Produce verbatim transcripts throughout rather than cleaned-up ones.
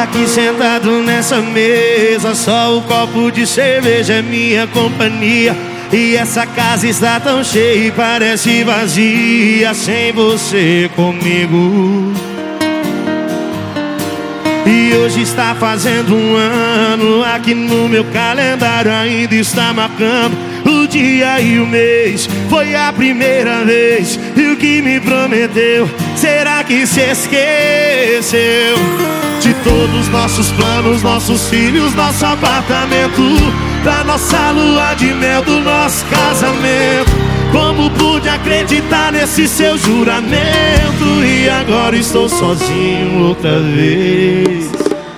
Aqui sentado nessa mesa, só o copo de cerveja é minha companhia. E essa casa está tão cheia e parece vazia sem você comigo. E hoje está fazendo um ano, aqui no meu calendário ainda está marcando o dia e o mês. Foi a primeira vez, e o que me prometeu, será que se esqueceu? De todos os nossos planos, nossos filhos, nosso apartamento, da nossa lua de mel, do nosso casamento. Como pude acreditar nesse seu juramento? E agora estou sozinho outra vez.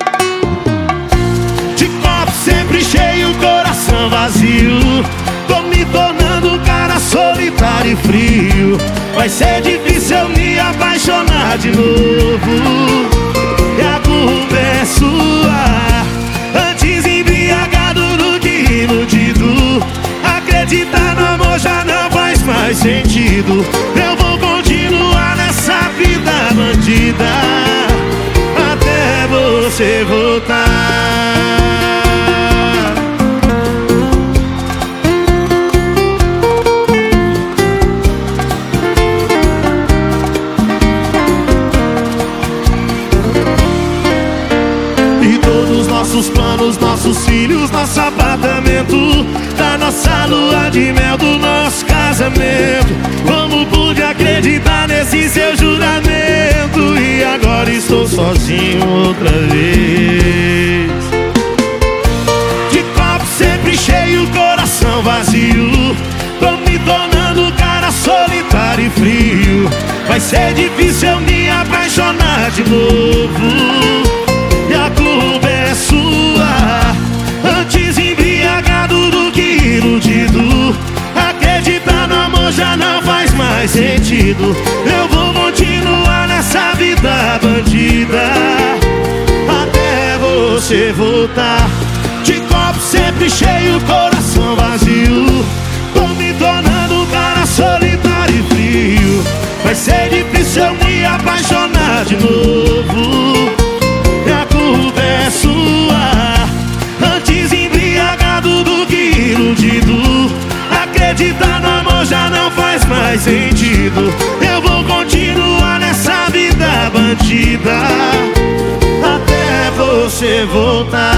De copo sempre cheio, coração vazio. Tô me tornando um cara solitário e frio. Vai ser difícil eu me apaixonar de novo. E a culpa é sua. Antes embriagado do que iludido. Acreditar no amor já não faz mais sentido. Eu vou continuar nessa vida bandida até você voltar. Nossos planos, nossos filhos, nosso apartamento, da nossa lua de mel, do nosso casamento. Como pude acreditar nesse seu juramento? E agora estou sozinho outra vez. De copo sempre cheio, coração vazio. Tô me tornando um cara solitário e frio. Vai ser difícil eu me apaixonar de novo. E a culpa é sua. Antes embriagado do que iludido. Acreditar no amor já não faz mais sentido. Eu vou continuar nessa vida bandida até você voltar. De copo sempre cheio, coração vazio. Tô me tornando um cara solitário e frio. Vai ser difícil eu me apaixonar de novo. Antes embriagado do que iludido. Acreditar no amor já não faz mais sentido. Eu vou continuar nessa vida bandida até você voltar.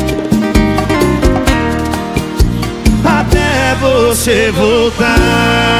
Até você voltar.